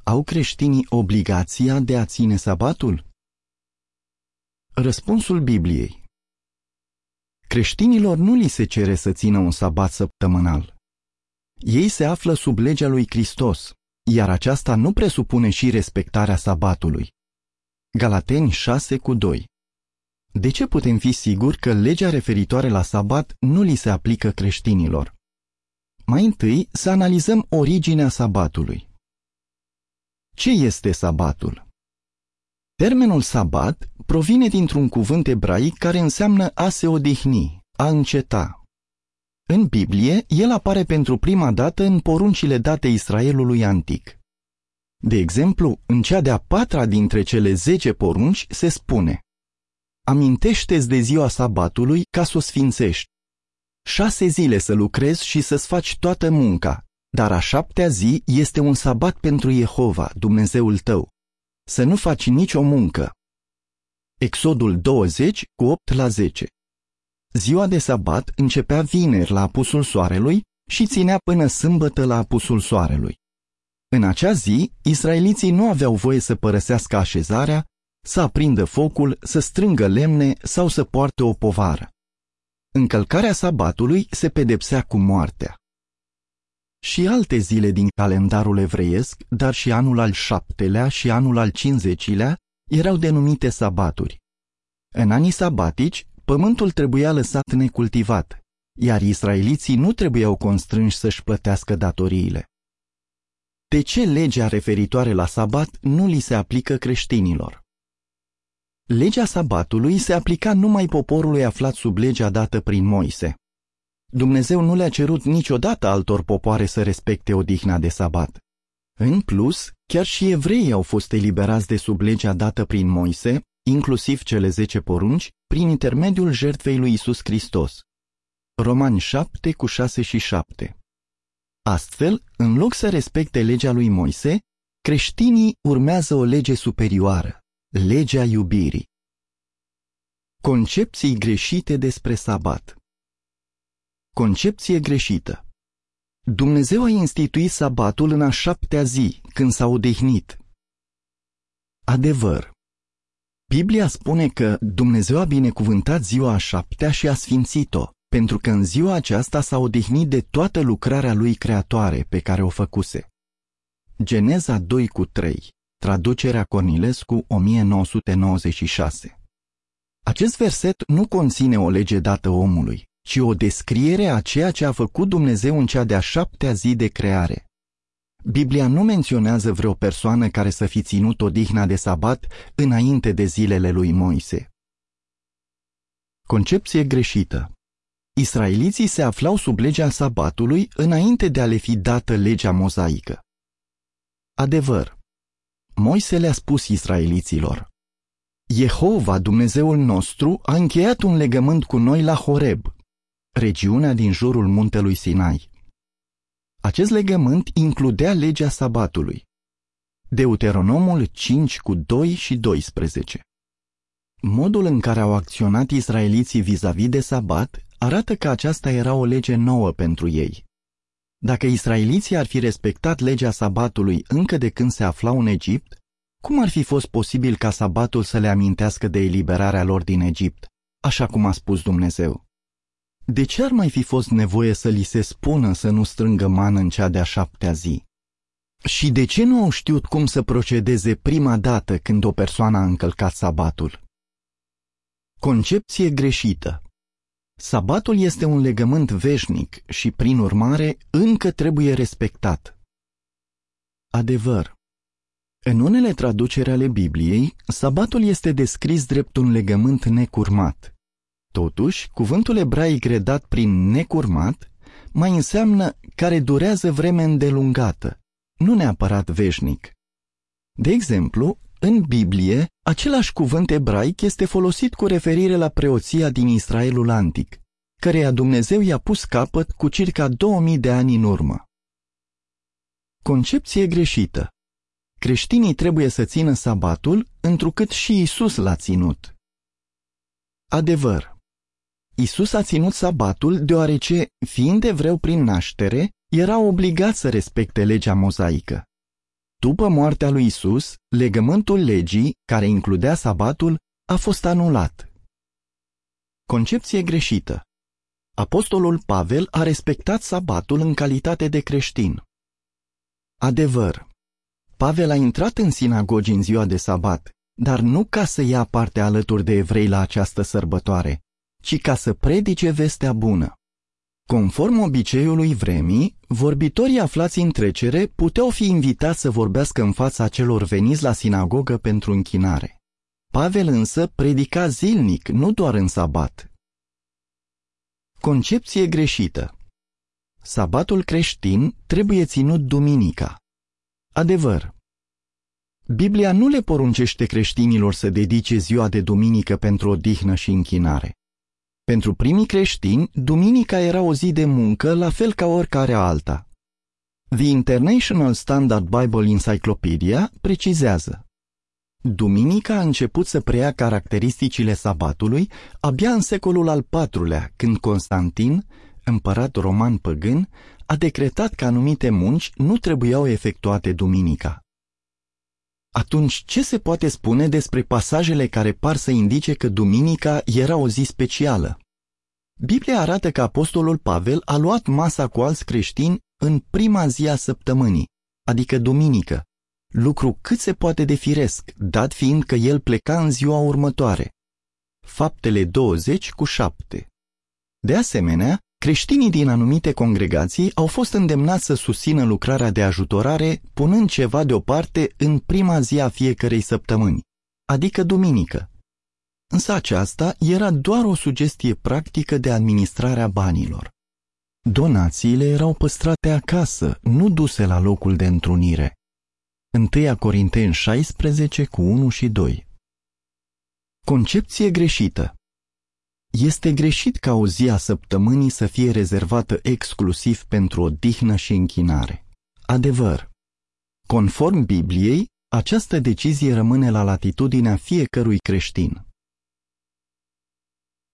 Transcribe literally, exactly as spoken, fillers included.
Au creștinii obligația de a ține sabatul? Răspunsul Bibliei: creștinilor nu li se cere să țină un sabat săptămânal. Ei se află sub legea lui Hristos, iar aceasta nu presupune și respectarea sabatului. Galateni șase cu doi. De ce putem fi siguri că legea referitoare la sabat nu li se aplică creștinilor? Mai întâi să analizăm originea sabatului. Ce este sabatul? Termenul sabat provine dintr-un cuvânt ebraic care înseamnă a se odihni, a înceta. În Biblie, el apare pentru prima dată în poruncile date Israelului antic. De exemplu, în cea de-a patra dintre cele zece porunci se spune: amintește-ți de ziua sabatului ca să o sfințești. Șase zile să lucrezi și să-ți faci toată munca, dar a șaptea zi este un sabat pentru Jehova, Dumnezeul tău. Să nu faci nicio muncă. Exodul douăzeci cu opt la zece. Ziua de sabat începea vineri la apusul soarelui și ținea până sâmbătă la apusul soarelui. În acea zi, israeliții nu aveau voie să părăsească așezarea, să aprindă focul, să strângă lemne sau să poarte o povară. Încălcarea sabatului se pedepsea cu moartea. Și alte zile din calendarul evreiesc, dar și anul al șaptelea și anul al cincizecilea, erau denumite sabaturi. În anii sabatici, pământul trebuia lăsat necultivat, iar israeliții nu trebuiau constrânși să-și plătească datoriile. De ce legea referitoare la sabat nu li se aplică creștinilor? Legea sabatului se aplica numai poporului aflat sub legea dată prin Moise. Dumnezeu nu le-a cerut niciodată altor popoare să respecte odihna de sabat. În plus, chiar și evreii au fost eliberați de sub legea dată prin Moise, inclusiv cele zece porunci, prin intermediul jertfei lui Iisus Hristos. Romani șapte cu șase și șapte. Astfel, în loc să respecte legea lui Moise, creștinii urmează o lege superioară, legea iubirii. Concepții greșite despre sabat. Concepție greșită. Dumnezeu a instituit sabatul în a șaptea zi, când s-a odihnit. Adevăr. Biblia spune că Dumnezeu a binecuvântat ziua a șaptea și a sfințit-o, pentru că în ziua aceasta s-a odihnit de toată lucrarea lui creatoare pe care o făcuse. Geneza doi cu trei, traducerea Cornilescu o mie nouă sute nouăzeci și șase. Acest verset nu conține o lege dată omului, ci o descriere a ceea ce a făcut Dumnezeu în cea de-a șaptea zi de creare. Biblia nu menționează vreo persoană care să fi ținut odihna de sabat înainte de zilele lui Moise. Concepție greșită. Israeliții se aflau sub legea sabatului înainte de a le fi dată legea mozaică. Adevăr. Moise le-a spus israeliților: Jehova, Dumnezeul nostru, a încheiat un legământ cu noi la Horeb, regiunea din jurul muntelui Sinai. Acest legământ includea legea sabatului. Deuteronomul cinci cu doi și doisprezece. Modul în care au acționat israeliții vis-a-vis de sabat arată că aceasta era o lege nouă pentru ei. Dacă israeliții ar fi respectat legea sabatului încă de când se aflau în Egipt, cum ar fi fost posibil ca sabatul să le amintească de eliberarea lor din Egipt, așa cum a spus Dumnezeu? De ce ar mai fi fost nevoie să li se spună să nu strângă mană în cea de-a șaptea zi? Și de ce nu au știut cum să procedeze prima dată când o persoană a încălcat sabatul? Concepție greșită. Sabatul este un legământ veșnic și, prin urmare, încă trebuie respectat. Adevăr. În unele traduceri ale Bibliei, sabatul este descris drept un legământ necurmat. Totuși, cuvântul ebraic redat prin necurmat mai înseamnă care durează vreme îndelungată, nu neapărat veșnic. De exemplu, în Biblie, același cuvânt ebraic este folosit cu referire la preoția din Israelul antic, căreia Dumnezeu i-a pus capăt cu circa două mii de ani în urmă. Concepție greșită. Creștinii trebuie să țină sabatul, întrucât și Isus l-a ținut. Adevăr. Isus a ținut sabatul deoarece, fiind evreu prin naștere, era obligat să respecte legea mozaică. După moartea lui Isus, legământul legii, care includea sabatul, a fost anulat. Concepție greșită. Apostolul Pavel a respectat sabatul în calitate de creștin. Adevăr. Pavel a intrat în sinagogi în ziua de sabat, dar nu ca să ia parte alături de evrei la această sărbătoare, ci ca să predice vestea bună. Conform obiceiului vremii, vorbitorii aflați în trecere puteau fi invitați să vorbească în fața celor veniți la sinagogă pentru închinare. Pavel însă predica zilnic, nu doar în sabat. Concepție greșită. Sabatul creștin trebuie ținut duminica. Adevăr. Biblia nu le poruncește creștinilor să dedice ziua de duminică pentru odihnă și închinare. Pentru primii creștini, duminica era o zi de muncă, la fel ca oricare alta. The International Standard Bible Encyclopedia precizează: duminica a început să preia caracteristicile sabatului abia în secolul al patrulea, când Constantin, împărat roman păgân, a decretat că anumite munci nu trebuiau efectuate duminica. Atunci, ce se poate spune despre pasajele care par să indice că duminica era o zi specială? Biblia arată că apostolul Pavel a luat masa cu alți creștini în prima zi a săptămânii, adică duminică, lucru cât se poate de firesc, dat fiind că el pleca în ziua următoare. Faptele douăzeci cu șapte. De asemenea, creștinii din anumite congregații au fost îndemnați să susțină lucrarea de ajutorare punând ceva deoparte în prima zi a fiecărei săptămâni, adică duminică. Însă aceasta era doar o sugestie practică de administrare a banilor. Donațiile erau păstrate acasă, nu duse la locul de întrunire. întâi Corinteni șaisprezece cu unu și doi. Concepție greșită. Este greșit ca o zi a săptămânii să fie rezervată exclusiv pentru odihnă și închinare. Adevăr. Conform Bibliei, această decizie rămâne la latitudinea fiecărui creștin.